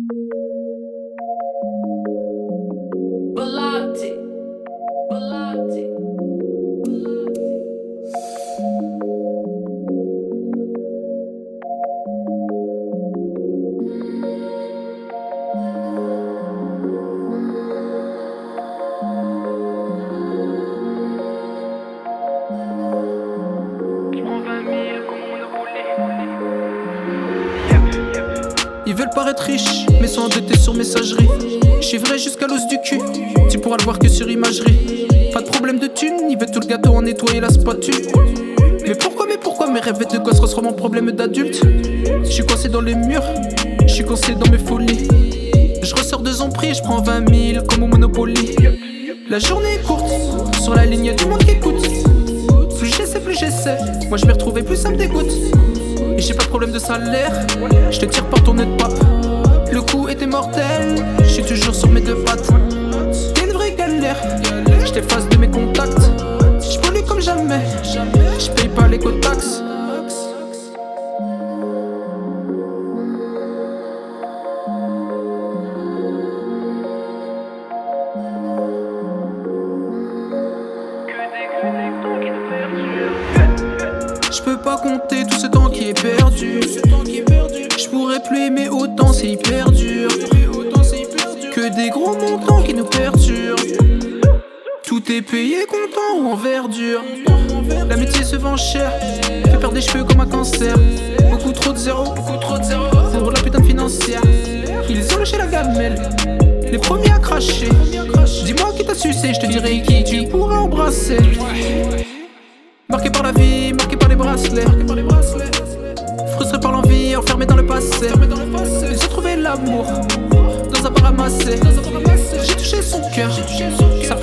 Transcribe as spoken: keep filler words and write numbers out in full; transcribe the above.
Belati, Belati. Ils veulent paraître riches, mais sont endettés sur messagerie. J'suis vrai jusqu'à l'os du cul, tu pourras le voir que sur imagerie. Pas de problème de thunes, ils veulent tout le gâteau en nettoyer la spatule. Mais pourquoi, mais pourquoi mes rêves de gosse restent en problème d'adulte? J'suis coincé dans les murs, j'suis coincé dans mes folies. Je ressors deux ans pris, j'prends vingt mille comme au Monopoly. La journée est courte, sur la ligne du monde qui écoute. Plus j'essaie, plus j'essaie, moi je m'y retrouve plus ça me dégoûte. Et j'ai pas de problème de salaire, je te tire par ton nez de pape. Le coup était mortel, je suis toujours sur mes deux pattes. T'es une vraie galère, je t'efface de mes contacts. Je pollue comme jamais, je paye pas l'éco-taxe. Je peux pas compter tout ce temps qui est perdu. Je pourrais plus aimer autant, c'est hyper dur. Que des gros montants qui nous perturbent. Tout est payé content ou en verdure. L'amitié se vend cher, fait perdre des cheveux comme un cancer. Beaucoup trop de zéro, beaucoup trop de zéro pour la putain de financière. Ils ont lâché la gamelle, les premiers à cracher. Dis-moi qui t'a sucé, je te dirai qui tu pourras embrasser. Marqué par la vie, marqué par les bracelets. Frustré par l'envie, enfermé dans le passé. J'ai trouvé l'amour dans un bar ramassé. J'ai touché son cœur, sa